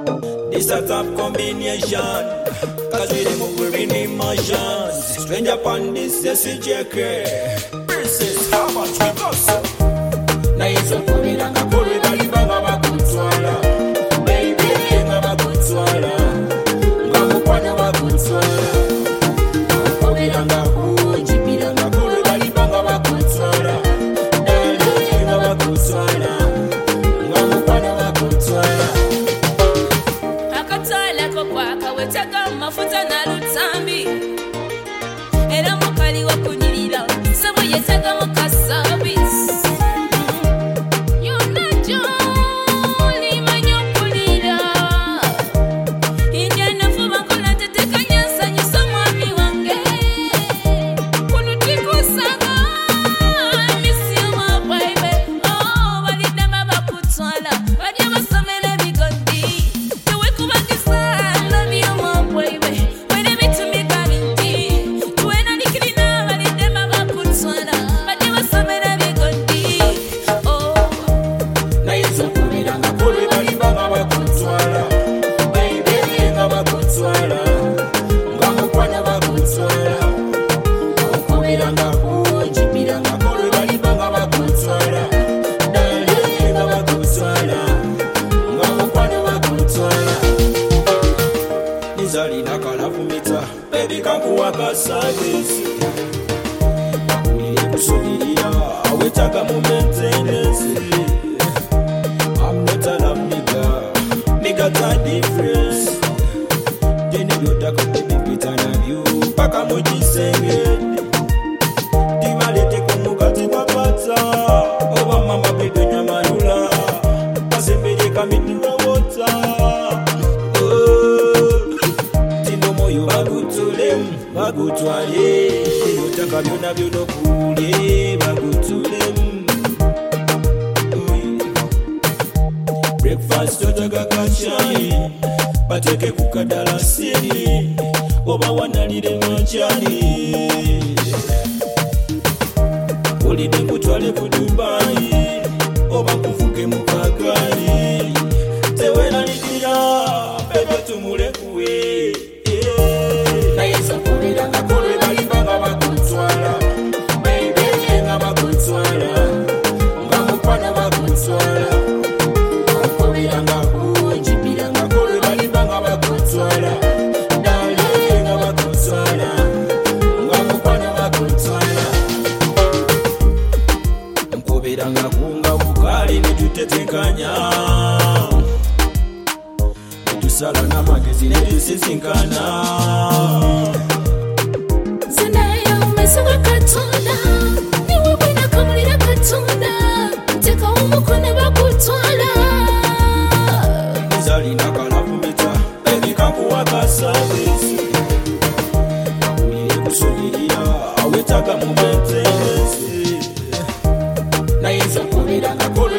This a top combination, cause we the move we're in emotions. Stranger upon this, yes, JK. Princess, how much we got so? Na hizo kumi na kakuri bali banga bakutwala. Baby, nga bakutwala. Nga mupana bakutwala. Kumi na kakuri, jipi na kakuri bali banga bakutwala. Dali, nga bakutwala. Nga mupana bakutwala. Akatwala kokwaka wetaka mafuta na lutambi. Era mukali wakunyirira, sabo yetaka mukasavis. Baby kakuwaka service Uliye kusudiria awetaka mu maintenance I'm not a love nigga Me got a difference Deni yotaka baby pita na view Paka mojisenge Timalete kumukati wapata Oba mama bebe nyamanula Pasembele kamitura wota Bagutwale, yotaka byona byono kule, bagutule. Breakfast yotaka kachai, bateke kukadala siri, oba wanalire manchani. Olide kutwale ku Dubai, oba kuvuke mukagari. Tewena nidira, bebe tumule kuwe. Nkubiranga kunga bukali netutetekanya netusala n'amagezi netusisinkana Zanayo umesuka katunda niwe bwina kamulira katunda Teka umukono bakutwala Nizalina kalafu mita Baby kakuwaka service Uliye kusudiria awetaka mu maintenance Na hizo kubiranga